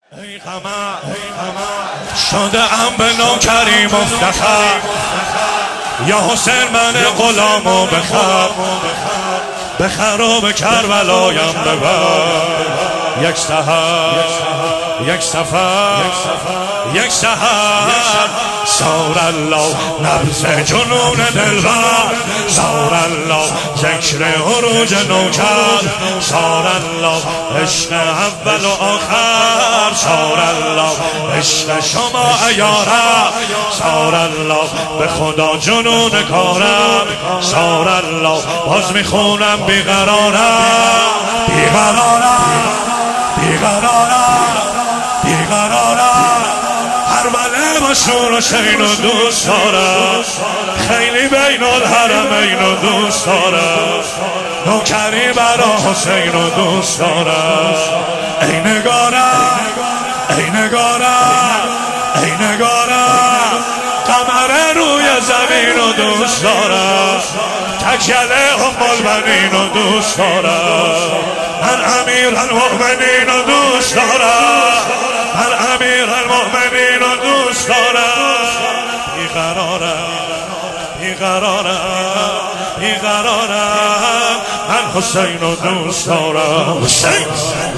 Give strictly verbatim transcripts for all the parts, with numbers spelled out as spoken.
ای قمر شده ام به نوکری مفتخر، یا حسین من غلامو بخر، بخر و به کربلایم ببر. یک سحر یک سفر یک سحر سار الله نبض جنون دلبر، سار الله ذکر عروج نوکر، سار الله عشق اول و آخر، سار الله عشق شما یارم، سار الله به خدا جنون کارم، سار الله باز میخونم بیقرارم بیقرارم بیقرارم بیقرارم. هرمله با شور و شین و دوست دارم، خیلی بین الحرمین و دوست دارم، نوکری برا حسین و دوست دارم. ای نگارم ای نگارم ای نگارم، قمر روی زمین و دوست دارم، تکیله ام البنین و دوست دارم، من امیر المؤمنین و دوست دارم، من امیر المؤمنین و دوست دارم. بیقرارم بیقرارم بیقرارم، من حسین و دوست دارم. حسین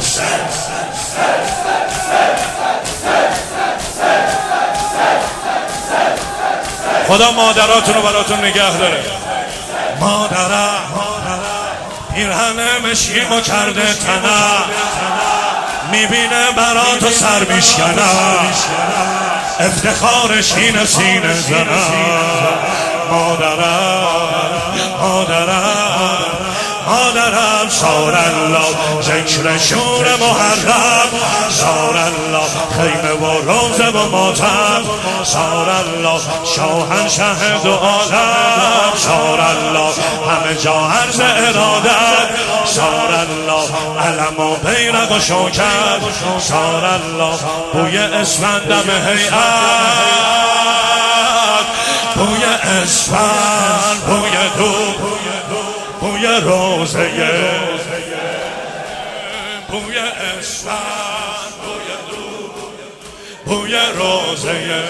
خدا مادراتون رو براتون نگه داره. مادرم پیرهن مشکیمو کرده تنم، میبینه براتو سر میشکنم، افتخارش اینه سینه زنم. مادرم مادرم مادرم سار الله ذکر شور محرم، سار الله خیمه و روزه و ماتم، سار الله شاهنشه دو عالم، سار الله همه جا عرض ارادت، سار الله علم و بیرق و شوکت، سار الله بوی اسفندم هیئت، بوی اسفند بوی دو بوی روزه، بوی اسفند بوی دو بوی روزه،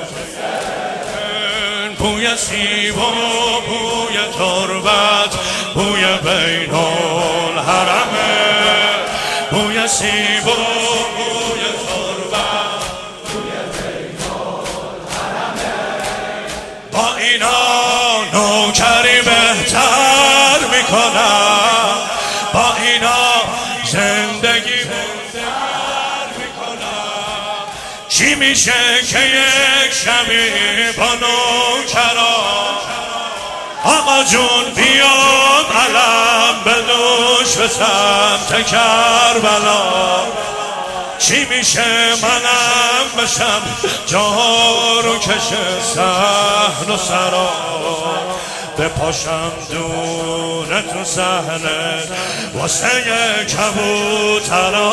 بوی سیب و بوی تربت، بوی بین الحرمه، بوی سیب و بوی تربت، بوی بین الحرمه. با اینا نوکری بهتر میکنم، با اینا زندگی بهتر میکنم. چی میشه که یک شبی با نوکران آقا جون بیاد علم به دوش به سمت کربلا، چی میشه منم بشم جارو کش صحن و سرا، بپاشم دونه تو صحنه واسه کبوترا،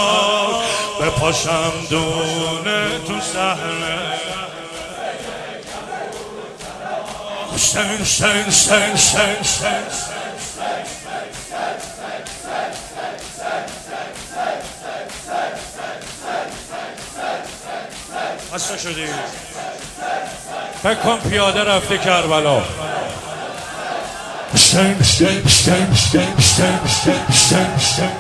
بپاشم دونه تو صحنه. حسین حسین حسین حسین حسین شدی فکر کن پیاده رفته کربلا. حسین حسین حسین حسین حسین حسین حسین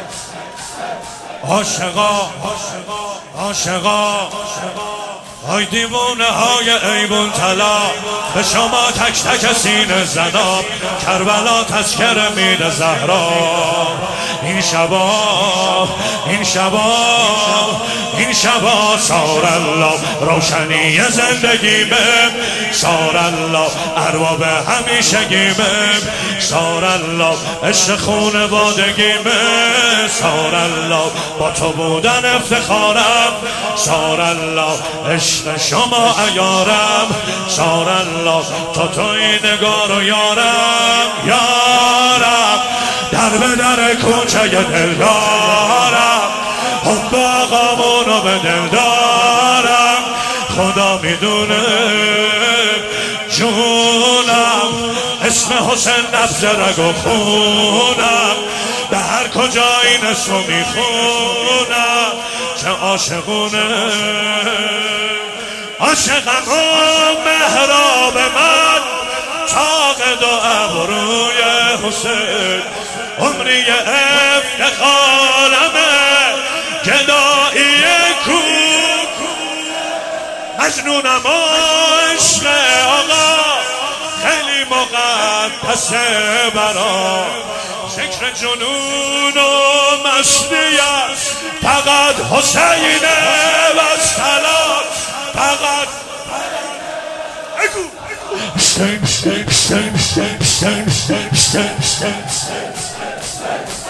عاشقا عاشقا ای دیوانه های ایوان طلا، به شما تک تک سینه زنا، کربلا تذکره میده زهرا. این شبا این شبا این شبا سار الله روشنی زندگیمه، سار الله ارباب همیشگیمه، سار الله عشق خونوادگیمه، سار الله با تو بودن افتخارم، سار الله عشق شما عیارم، سار الله تو توی نگار و یارم یارم، در به در کوچه دل دارم، حب آقامونو به دل دارم، خدا میدونه جونم اسم حسین نبض رگ و خونم، به هر کجا این اسمو میخونم، عاشقونه عاشقم و محراب من چاق دو ابروی حسین عمری افتخارمه گدایی کو مجنونم و عشق آقا خیلی مقدسه برا ذکر جنون و مستی فقط حسینه و سلام فقط حسین حسین حسین حسین حسین حسین